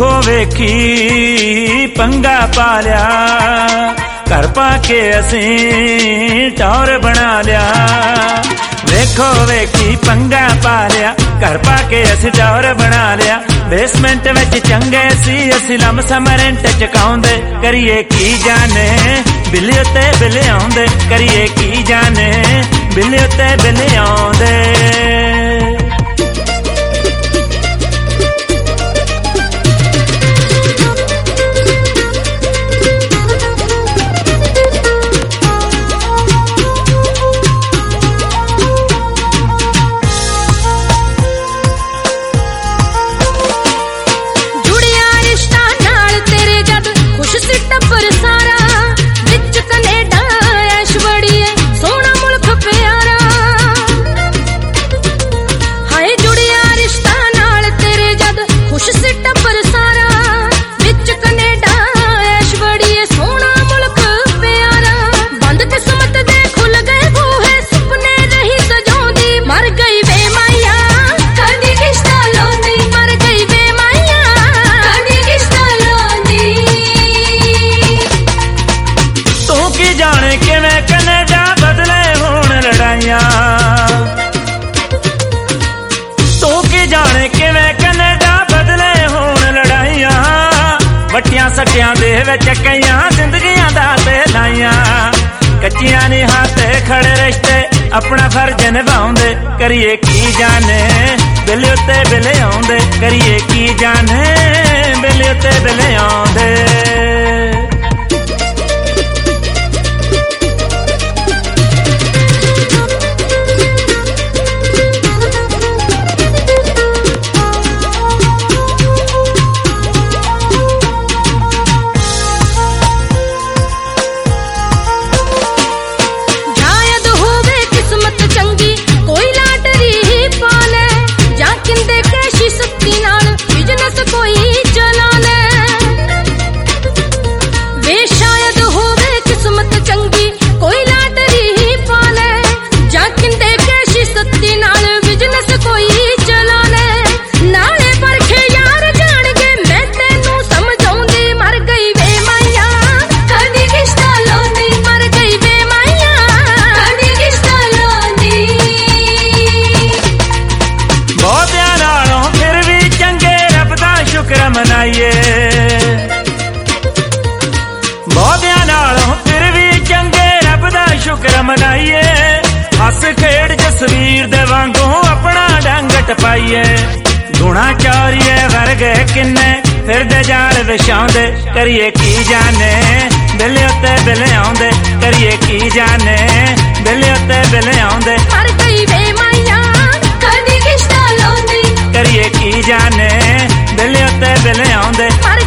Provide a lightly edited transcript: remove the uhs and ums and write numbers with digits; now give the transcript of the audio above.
ਵੇਖੋ ਵੇਖੀ ਪੰਗਾ ਪਾ ਲਿਆ, घर पाके असीं टौर बना लिया। वेखो वेखी पंगा पा लिया, घर पाके असीं टौर बना लिया। बेसमेंट विच चंगे सी असीं लमसम रेंट चुकाउंदे, करिए की जाने बिल उत्ते बिल आउंदे, करिए की जाने बिल उत्ते बिल आउंदे। वटियां सटियां दे विच कईयां जिंदगियां दा ते लाइयां, कच्चियां नी हाथ खड़े रिश्ते अपना फर्ज निभाउंदे, करिए की जाने बिल उत्ते बिल आउंदे, करिए की जाने बिल उत्ते बिल आउंदे। मनाइए बहुतियां नालों फिर भी चंगे रब दा शुक्र मनाइए, हस खेड़ जसवीर दे वांगू अपना डंग टपाइए। गुणा चौरिए वर्गे किन्ने फिर दे जाल विछाउंदे, करिए की जाने बिल उत्ते बिल आउंदे, करिए की जाने बिल उत्ते बिल आउंदे। मर गई वे माइया कदी किश्ता लौंदी, करिए की जाने बिल उत्ते बिल आउंदे।